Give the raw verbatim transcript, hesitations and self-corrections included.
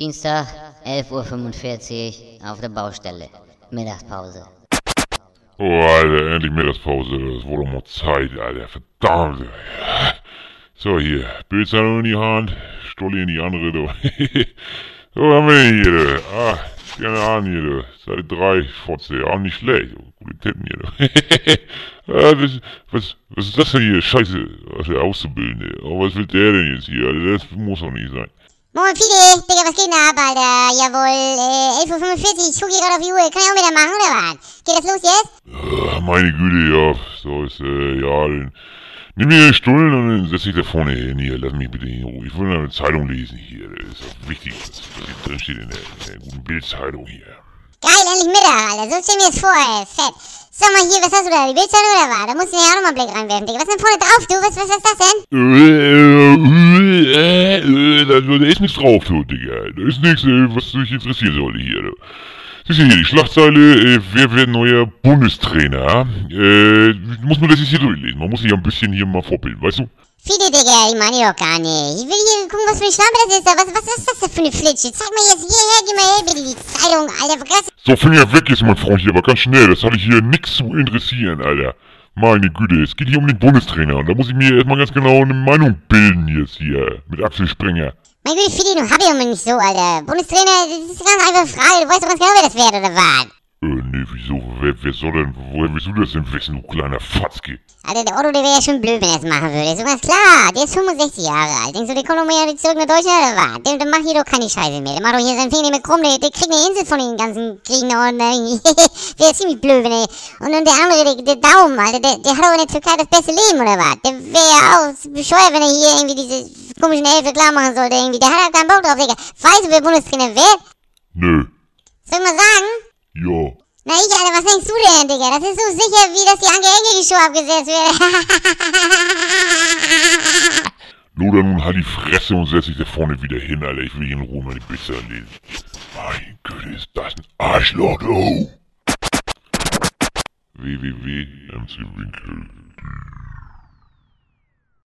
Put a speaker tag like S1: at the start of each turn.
S1: Dienstag, elf Uhr fünfundvierzig, auf der Baustelle. Mittagspause.
S2: Oh, Alter, endlich Mittagspause. Das wurde doch mal Zeit, Alter. Verdammt. So, hier. Bildzeitung in die Hand. Stolli in die andere, du. So, haben wir hier, du. Ah, gerne an hier, du. Seite drei, Fotze. Auch nicht schlecht. Gute Tippen hier, du. ah, was, was, was ist das denn hier? Scheiße. Was der Auszubildende. Oh, was will der denn jetzt hier, Alter? Das muss doch nicht sein.
S3: Moin Fide, Digga, was geht denn ab, Alter? Jawohl, äh, elf Uhr fünfundvierzig, ich guck hier gerade auf die Uhr. Kann ich auch wieder machen, oder was? Geht das los jetzt?
S2: Ah, meine Güte, ja. So ist, äh, ja, dann nimm mir den Stuhl und dann setz dich da vorne hin hier. Lass mich bitte in Ruhe. Ich will eine Zeitung lesen hier. Das ist auch wichtig, was, was hier drin steht in der, in der guten Bildzeitung hier.
S3: Geil, endlich Mittag, Alter. So stell mir das vor, ey. Fett. Sag mal hier, was hast du da? Die Bildzeitung oder was? Da musst du ja auch nochmal einen Blick reinwerfen, Digga. Was ist denn vorne drauf, du? Was, was, was ist das denn?
S2: Äh, äh, äh, da, da ist nichts drauf, du, Digga. Da ist nichts, äh, was dich interessieren sollte hier, du. Siehst du hier, die Schlagzeile, äh, wer wird neuer Bundestrainer? Äh, muss man das jetzt hier durchlesen. Man muss sich ja ein bisschen hier mal vorbilden, weißt du?
S3: Fide, Digga, ich meine doch gar nicht. Ich will hier gucken, was für eine Schlampe das ist. Was, was, was ist das denn für eine Flitsche? Zeig mal jetzt hierher, geh mal her, bitte, die Zeitung, Alter. Was?
S2: So, Finger weg jetzt, mein Freund hier, aber ganz schnell. Das hat dich hier nix zu interessieren, Alter. Meine Güte, es geht hier um den Bundestrainer. Und da muss ich mir erstmal ganz genau eine Meinung bilden jetzt hier. Mit Axel Springer.
S3: Mein Güte, Fide, du hab ich immer nicht so, Alter. Bundestrainer, das ist eine ganz einfache Frage. Du weißt doch ganz genau, wer das wäre, oder was?
S2: Äh, nee, wieso? Wer, wer soll denn, woher willst du das denn wissen, du kleiner Fatzke?
S3: Alter, der Otto, der wäre ja schon blöd, wenn er das machen würde. Ist doch ganz klar. Der ist fünfundsechzig Jahre alt. Denkst du, der kommt doch mal zurück nach Deutschland, oder was? Der, der macht hier doch keine Scheiße mehr. Der macht doch hier seinen Finger nicht mehr krumm. Der, der kriegt eine Insel von den ganzen Griechen und äh, der ist ziemlich blöd, wenn er... Und dann der andere, der, der Daumen, Alter, der, der hat doch in der Türkei das beste Leben, oder was? Der wäre ja auch bescheuert, wenn er hier irgendwie diese komischen Elfe klar machen sollte, irgendwie. Der hat halt keinen Bock drauf, Digga. Weißt du, wer Bundestrainer wird?
S2: Nö.
S3: Soll ich mal sagen?
S2: Ja.
S3: Na ich, Alter, was denkst du denn, Digga? Das ist so sicher, wie dass die Anke Engelke Show abgesetzt wird.
S2: Loder, nun halt die Fresse und setz dich da vorne wieder hin, Alter. Ich will hier in Ruhe meine Bücher lesen. Mein Güte, ist das ein Arschloch, oh. w w w punkt m c winkel punkt d e